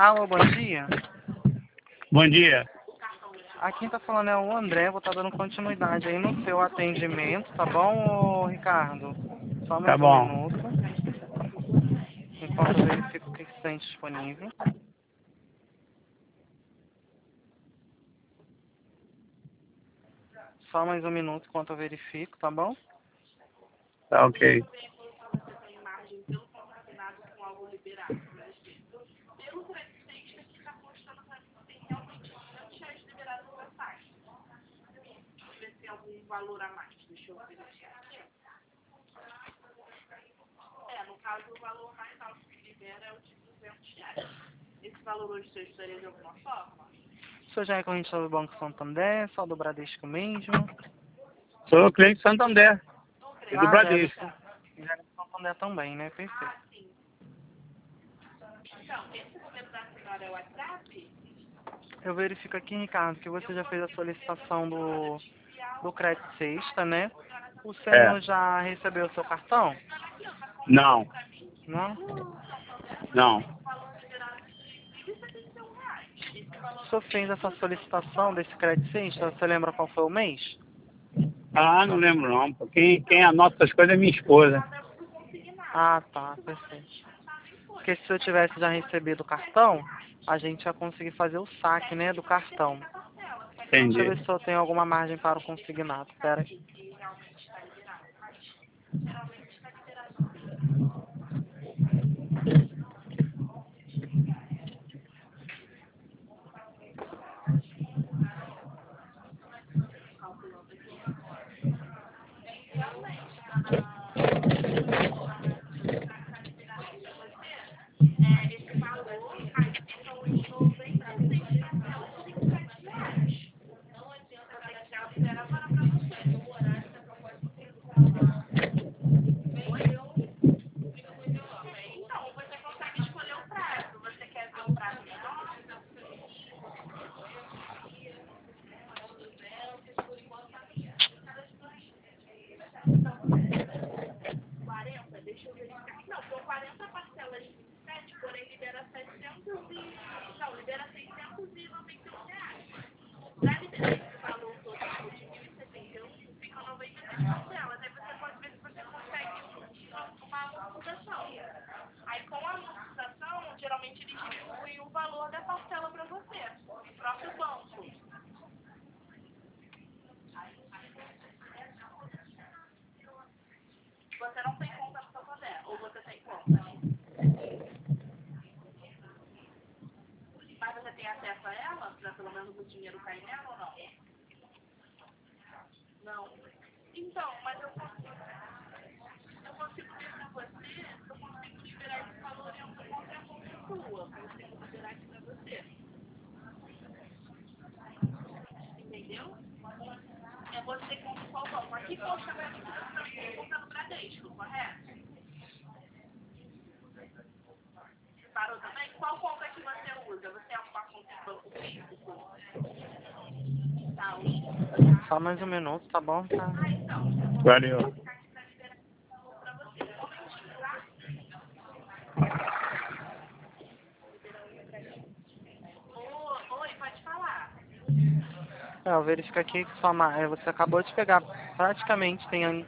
Alô, bom dia. Bom dia. Aqui quem tá falando é o André, vou estar dando continuidade aí no seu atendimento, tá bom, ô, Ricardo? Só Tá mais um bom. minuto, enquanto eu verifico o que tem disponível. Só mais um minuto enquanto eu verifico, tá bom? Tá ok. Valor a mais, deixa eu ver. No caso, o valor mais alto que libera é o de R$200. Esse valor hoje você estaria de alguma forma? O senhor já é corrente do Banco Santander, só do Bradesco mesmo? Sou cliente de Santander e do Bradesco. Já é do Santander também, né? Perfeito. Então, esse número da senhora é o WhatsApp? Eu verifico aqui, Ricardo, que você já fez a solicitação do crédito sexta, né? O senhor já recebeu o seu cartão? Não, Não? não. O senhor fez essa solicitação desse crédito sexta? Você lembra qual foi o mês? Ah, não lembro não. Quem anota essas coisas é minha esposa. Ah, tá, perfeito. Porque se eu tivesse já recebido o cartão, a gente ia conseguir fazer o saque, né, do cartão. Entendi. Deixa eu ver se eu tenho alguma margem para o consignado. Espera aí. Deixa eu verificar. Não, são 40 parcelas de 27, porém libera 700 e... Não, libera R$691. Para liberar esse valor total de 1.071, fica 93 parcelas. Aí você pode ver se você consegue uma amortização. Aí com a amortização, geralmente eles distribuem o valor da parcela para você, no próprio banco. Você não tem conta no Santander, ou você tem conta? Mas você tem acesso a ela, para pelo menos o dinheiro cair nela ou não? Não. Então, mas eu consigo ver para você, eu consigo liberar esse valor em outra conta sua. Eu consigo liberar aqui para você. Entendeu? É você com qual banco? Aqui consta para mim que você conta no Bradesco, correto? Parou também? Qual conta que você usa? Você é uma conta de banco físico? Tá, Só mais um minuto, tá bom? Tá. Valeu. Oi, pode falar. Eu verifico aqui que você acabou de pegar praticamente, tem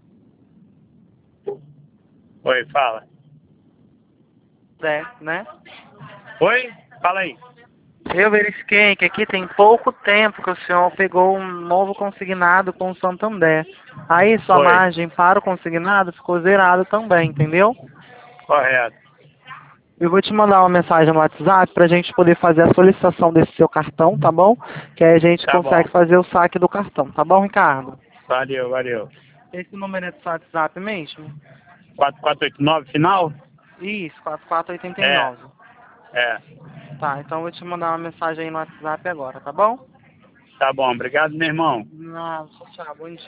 Oi, fala. 10, né? Oi? Fala aí. Eu verifiquei que aqui tem pouco tempo que o senhor pegou um novo consignado com o Santander. Aí sua Oi. margem para o consignado ficou zerada também, entendeu? Correto. Eu vou te mandar uma mensagem no WhatsApp pra gente poder fazer a solicitação desse seu cartão, tá bom? Que aí a gente Tá consegue bom. fazer o saque do cartão, tá bom, Ricardo? Valeu, valeu. Esse número é do seu WhatsApp mesmo? 4489 final? Isso, 4489. É. Tá, então eu vou te mandar uma mensagem aí no WhatsApp agora, tá bom? Tá bom. Obrigado, meu irmão. Não, tchau, bom dia.